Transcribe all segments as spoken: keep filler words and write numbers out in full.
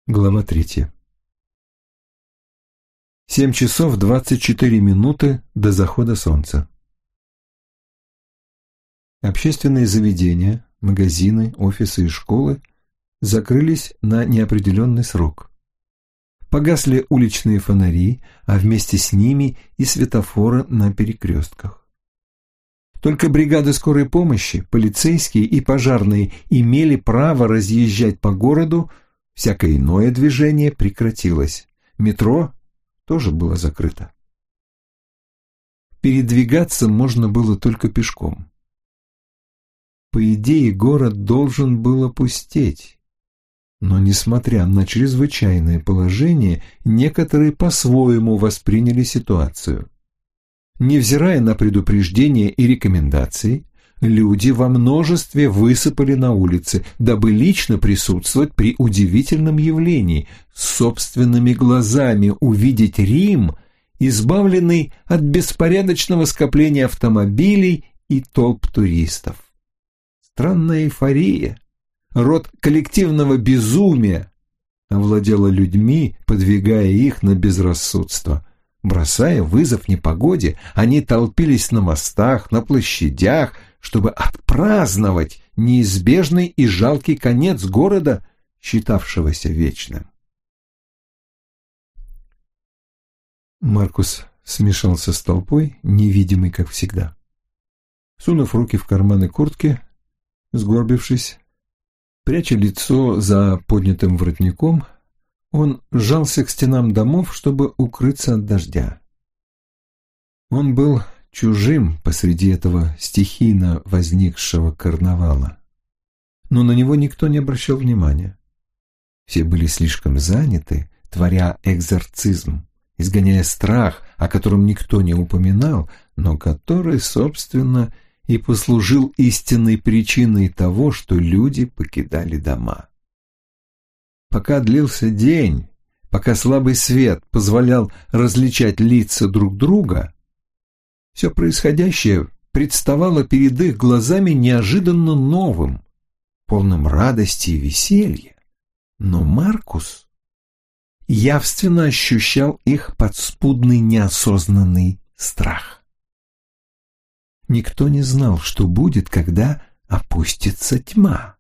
Глава третья. Семь часов двадцать четыре минуты до захода солнца. Общественные заведения, магазины, офисы и школы закрылись на неопределенный срок. Погасли уличные фонари, а вместе с ними и светофоры на перекрестках. Только бригады скорой помощи, полицейские и пожарные имели право разъезжать по городу, всякое иное движение прекратилось. Метро тоже было закрыто. Передвигаться можно было только пешком. По идее, город должен был опустеть. Но, несмотря на чрезвычайное положение, некоторые по-своему восприняли ситуацию. Невзирая на предупреждения и рекомендации, люди во множестве высыпали на улицы, дабы лично присутствовать при удивительном явлении, собственными глазами увидеть Рим, избавленный от беспорядочного скопления автомобилей и толп туристов. Странная эйфория, род коллективного безумия овладела людьми, подвигая их на безрассудство. Бросая вызов непогоде, они толпились на мостах, на площадях, чтобы отпраздновать неизбежный и жалкий конец города, считавшегося вечным. Маркус смешался с толпой, невидимый, как всегда. Сунув руки в карманы куртки, сгорбившись, пряча лицо за поднятым воротником, он сжался к стенам домов, чтобы укрыться от дождя. Он был чужим посреди этого стихийно возникшего карнавала. Но на него никто не обращал внимания. Все были слишком заняты, творя экзорцизм, изгоняя страх, о котором никто не упоминал, но который, собственно, и послужил истинной причиной того, что люди покидали дома. Пока длился день, пока слабый свет позволял различать лица друг друга, все происходящее представало перед их глазами неожиданно новым, полным радости и веселья. Но Маркус явственно ощущал их подспудный неосознанный страх. Никто не знал, что будет, когда опустится тьма.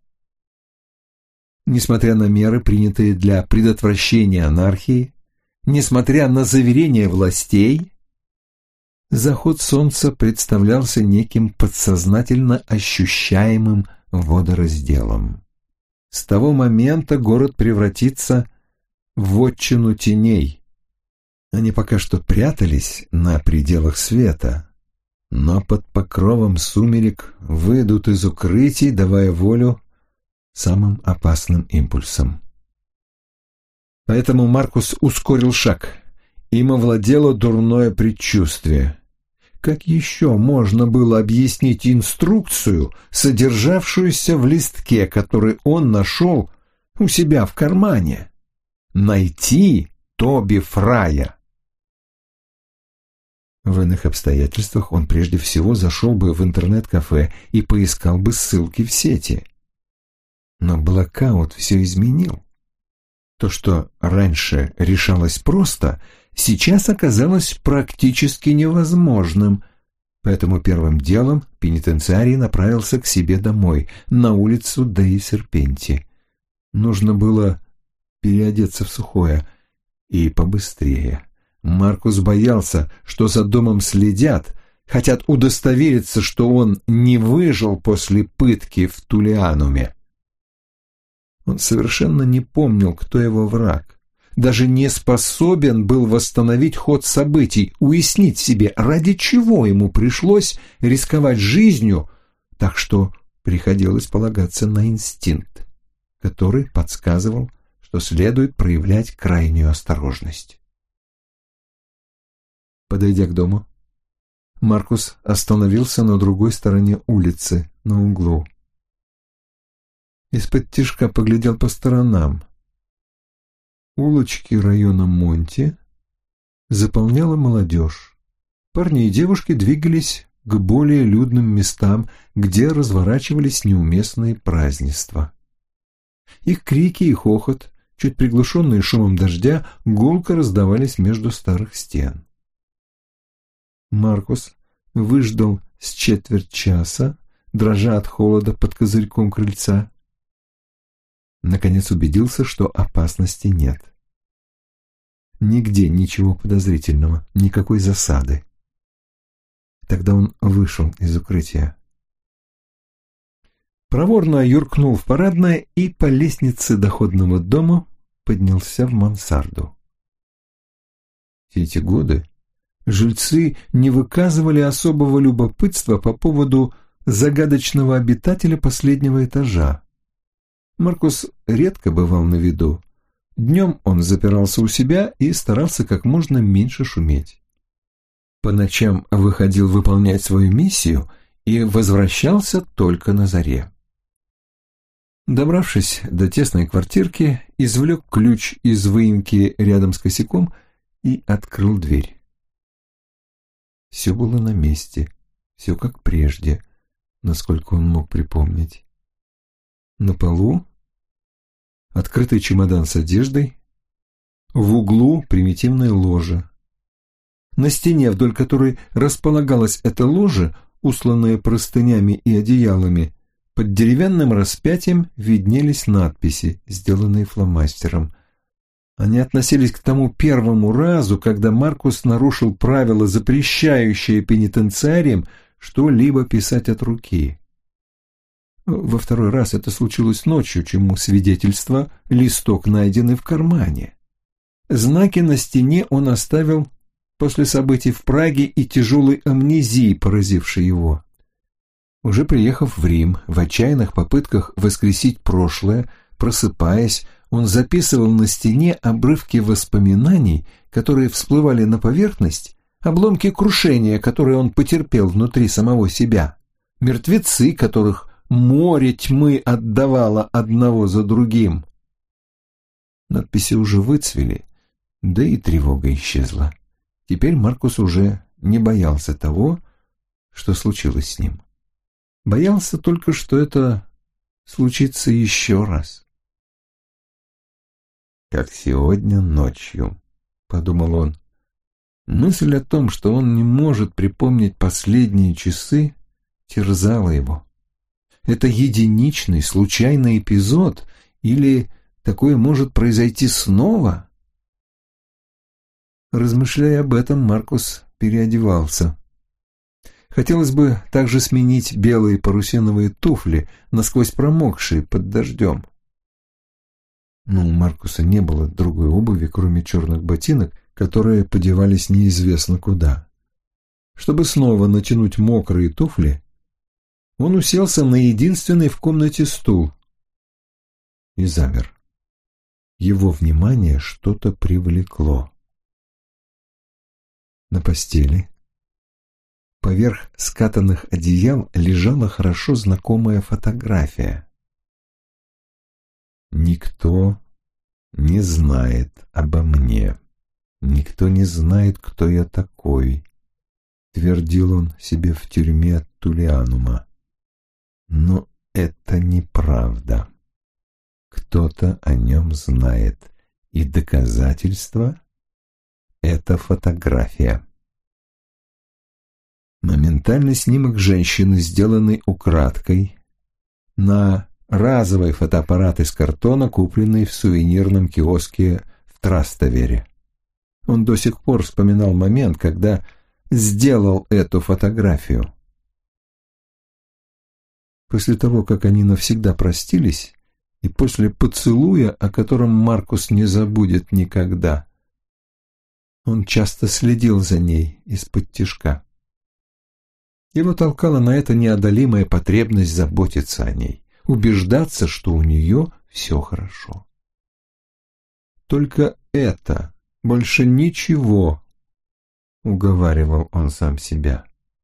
Несмотря на меры, принятые для предотвращения анархии, несмотря на заверения властей, заход солнца представлялся неким подсознательно ощущаемым водоразделом. С того момента город превратится в вотчину теней. Они пока что прятались на пределах света, но под покровом сумерек выйдут из укрытий, давая волю самым опасным импульсом. Поэтому Маркус ускорил шаг. Им овладело дурное предчувствие. Как еще можно было объяснить инструкцию, содержавшуюся в листке, который он нашел у себя в кармане? Найти Тоби Фрая. В иных обстоятельствах он прежде всего зашел бы в интернет-кафе и поискал бы ссылки в сети. Но блэкаут все изменил. То, что раньше решалось просто, сейчас оказалось практически невозможным. Поэтому первым делом пенитенциарий направился к себе домой, на улицу Деи Серпенти. Нужно было переодеться в сухое, и побыстрее. Маркус боялся, что за домом следят, хотят удостовериться, что он не выжил после пытки в Тулиануме. Он совершенно не помнил, кто его враг, даже не способен был восстановить ход событий, уяснить себе, ради чего ему пришлось рисковать жизнью, так что приходилось полагаться на инстинкт, который подсказывал, что следует проявлять крайнюю осторожность. Подойдя к дому, Маркус остановился на другой стороне улицы, на углу. Из-под тишка поглядел по сторонам. Улочки района Монти заполняла молодежь. Парни и девушки двигались к более людным местам, где разворачивались неуместные празднества. Их крики и хохот чуть приглушенные шумом дождя, гулко раздавались между старых стен. Маркус выждал с четверть часа, дрожа от холода под козырьком крыльца. Наконец убедился, что опасности нет. Нигде ничего подозрительного, никакой засады. Тогда он вышел из укрытия. Проворно юркнул в парадное и по лестнице доходного дома поднялся в мансарду. Все эти годы жильцы не выказывали особого любопытства по поводу загадочного обитателя последнего этажа. Маркус редко бывал на виду. Днем он запирался у себя и старался как можно меньше шуметь. По ночам выходил выполнять свою миссию и возвращался только на заре. Добравшись до тесной квартирки, извлек ключ из выемки рядом с косяком и открыл дверь. Все было на месте, все как прежде, насколько он мог припомнить. На полу открытый чемодан с одеждой, в углу примитивное ложе. На стене, вдоль которой располагалось это ложе, устланное простынями и одеялами, под деревянным распятием виднелись надписи, сделанные фломастером. Они относились к тому первому разу, когда Маркус нарушил правила, запрещающие пенитенциариям что-либо писать от руки. Во второй раз это случилось ночью, чему свидетельство — листок, найденный в кармане. Знаки на стене он оставил после событий в Праге и тяжелой амнезии, поразившей его. Уже приехав в Рим, в отчаянных попытках воскресить прошлое, просыпаясь, он записывал на стене обрывки воспоминаний, которые всплывали на поверхность, обломки крушения, которые он потерпел внутри самого себя, мертвецы, которых море тьмы отдавало одного за другим. Надписи уже выцвели, да и тревога исчезла. Теперь Маркус уже не боялся того, что случилось с ним. Боялся только, что это случится еще раз. «Как сегодня ночью», — подумал он. Мысль о том, что он не может припомнить последние часы, терзала его. Это единичный, случайный эпизод, или такое может произойти снова? Размышляя об этом, Маркус переодевался. Хотелось бы также сменить белые парусиновые туфли, насквозь промокшие под дождем. Но у Маркуса не было другой обуви, кроме черных ботинок, которые подевались неизвестно куда. Чтобы снова натянуть мокрые туфли, он уселся на единственный в комнате стул и замер. Его внимание что-то привлекло. На постели, поверх скатанных одеял, лежала хорошо знакомая фотография. «Никто не знает обо мне. Никто не знает, кто я такой», — твердил он себе в тюрьме Тулианума. Но это неправда. Кто-то о нем знает, и доказательство — это фотография. Моментальный снимок женщины, сделанный украдкой на разовый фотоаппарат из картона, купленный в сувенирном киоске в Траставере. Он до сих пор вспоминал момент, когда сделал эту фотографию. После того, как они навсегда простились, и после поцелуя, о котором Маркус не забудет никогда, он часто следил за ней из-под тишка. Его толкала на это неодолимая потребность заботиться о ней, убеждаться, что у нее все хорошо. Только это, больше ничего, уговаривал он сам себя.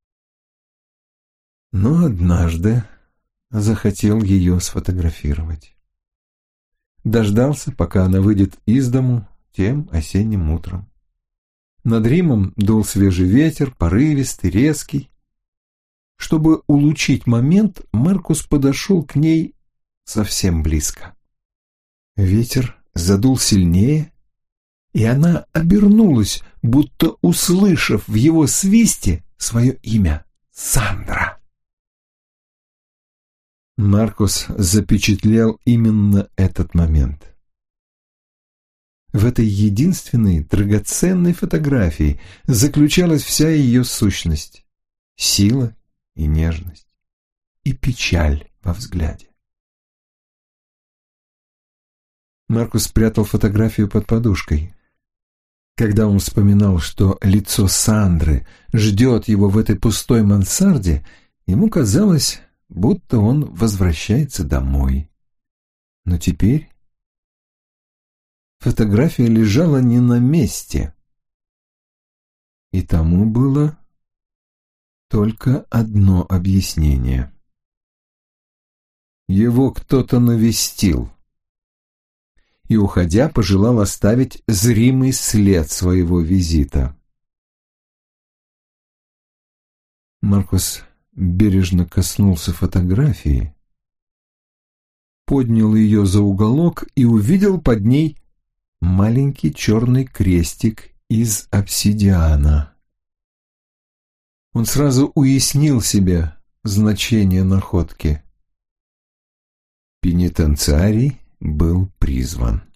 Но однажды захотел ее сфотографировать. Дождался, пока она выйдет из дому тем осенним утром. Над Римом дул свежий ветер, порывистый, резкий. Чтобы улучшить момент, Маркус подошел к ней совсем близко. Ветер задул сильнее, и она обернулась, будто услышав в его свисте свое имя — Сандра. Маркус запечатлел именно этот момент. В этой единственной драгоценной фотографии заключалась вся ее сущность, сила и нежность, и печаль во взгляде. Маркус спрятал фотографию под подушкой. Когда он вспоминал, что лицо Сандры ждет его в этой пустой мансарде, ему казалось, будто он возвращается домой. Но теперь фотография лежала не на месте. И тому было только одно объяснение. Его кто-то навестил и, уходя, пожелал оставить зримый след своего визита. Маркус бережно коснулся фотографии, поднял ее за уголок и увидел под ней маленький черный крестик из обсидиана. Он сразу уяснил себе значение находки. Пенитенциарий был призван.